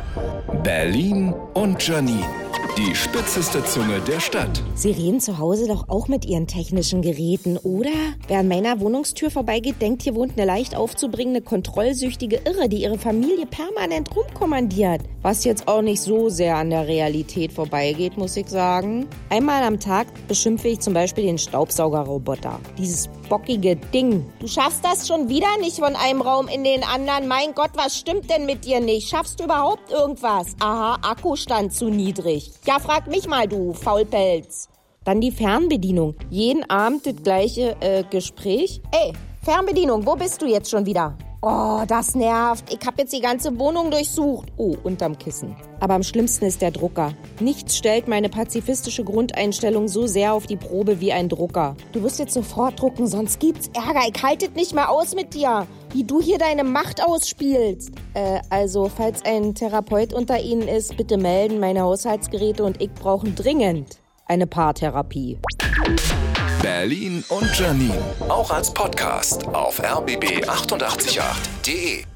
Berlin und Janine, die spitzeste Zunge der Stadt. Sie reden zu Hause doch auch mit Ihren technischen Geräten, oder? Wer an meiner Wohnungstür vorbeigeht, denkt, hier wohnt eine leicht aufzubringende, kontrollsüchtige Irre, die ihre Familie permanent rumkommandiert. Was jetzt auch nicht so sehr an der Realität vorbeigeht, muss ich sagen. Einmal am Tag beschimpfe ich zum Beispiel den Staubsaugerroboter. Dieses bockige Ding. Du schaffst das schon wieder nicht von einem Raum in den anderen. Mein Gott, was stimmt denn mit dir nicht? Schaffst du überhaupt irgendwas? Aha, Akkustand zu niedrig. Ja, frag mich mal, du Faulpelz. Dann die Fernbedienung. Jeden Abend das gleiche Gespräch. Ey, Fernbedienung, wo bist du jetzt schon wieder? Oh, das nervt. Ich habe jetzt die ganze Wohnung durchsucht. Oh, unterm Kissen. Aber am schlimmsten ist der Drucker. Nichts stellt meine pazifistische Grundeinstellung so sehr auf die Probe wie ein Drucker. Du wirst jetzt sofort drucken, sonst gibt's Ärger. Ich halte es nicht mehr aus mit dir, wie du hier deine Macht ausspielst. Also, falls ein Therapeut unter Ihnen ist, bitte melden. Meine Haushaltsgeräte und ich brauchen dringend eine Paartherapie. Berlin und Janine, auch als Podcast auf rbb888.de.